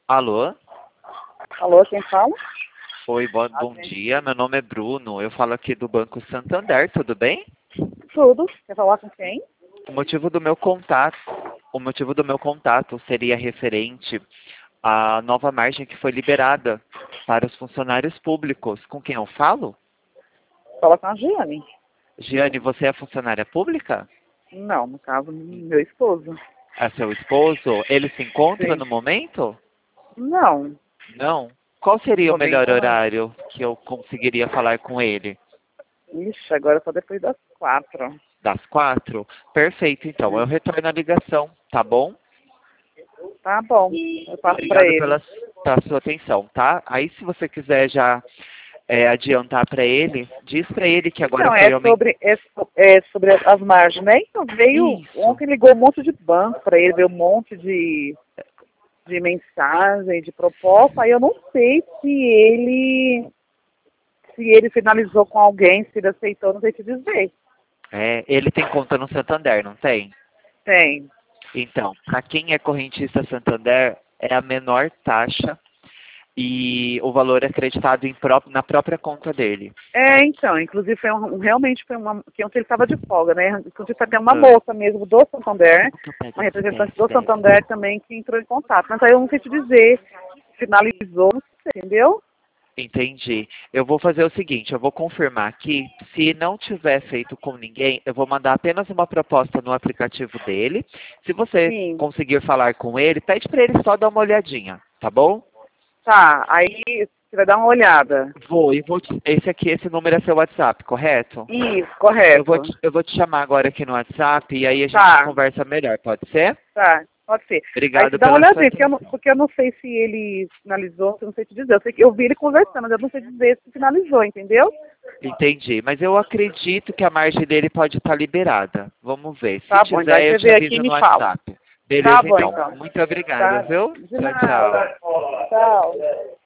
Alô? Alô, quem fala? Oi, bom dia. Meu nome é Bruno. Eu falo aqui do Banco Santander, tudo bem? Tudo. Quer falar com quem? O motivo do meu contato, o motivo do meu contato seria referente à nova margem que foi liberada para os funcionários públicos. Com quem eu falo? Fala com a Giane. Giane, você é funcionária pública? Não, no caso, meu esposo. É seu esposo? Ele se encontra Sim. no momento? Não, Não. Qual no seria o melhor momento não. horário que eu conseguiria falar com ele? Ixi, agora só depois das 4. Das 4? Perfeito, então. Eu retorno a ligação, tá bom? Tá bom, eu passo pra Obrigado ele. pela sua atenção, tá? Aí, se você quiser já adiantar para ele, diz para ele que agora Então, foi aumentado. é sobre as margens, né? Então, Isso. ontem ligou um monte de banco pra ele, veio um monte de mensagem, de proposta, aí eu não sei se ele finalizou com alguém, se ele aceitou, não sei te dizer. Ele tem conta no Santander, não tem? Tem. Então, para quem é correntista Santander, é a menor taxa e o valor é acreditado na própria conta dele. Então, inclusive realmente foi que ontem ele estava de folga, né? Inclusive foi até uma Ah, moça mesmo do Santander, como que eu pego uma esse representante teste do dele? Santander também que entrou em contato. Mas aí eu não sei te dizer, finalizou, não sei, entendeu? Entendi. Eu vou fazer o seguinte, eu vou confirmar aqui. Se não tiver feito com ninguém, eu vou mandar apenas uma proposta no aplicativo dele. Se você Sim. conseguir falar com ele, pede para ele só dar uma olhadinha, tá bom? Tá, aí você vai dar uma olhada. Esse número é seu WhatsApp, correto? Isso, Eu vou correto. te, eu vou te chamar agora aqui no WhatsApp e aí a gente Tá, conversa melhor, pode ser? tá, pode ser. Aí você Obrigado dá uma pela sua olhadinha, atenção. porque eu não sei se ele finalizou, eu não sei te dizer. Eu sei que eu vi ele conversando, mas eu não sei dizer se finalizou, entendeu? Entendi, mas eu acredito que a margem dele pode estar liberada. Vamos ver. Se Tá bom, então aí tiver, eu você te vê aqui e aviso me no fala. WhatsApp. Tá Beleza, bom, então. então. Muito obrigado, Tá, viu? de Tchau, tchau. nada. Tchau.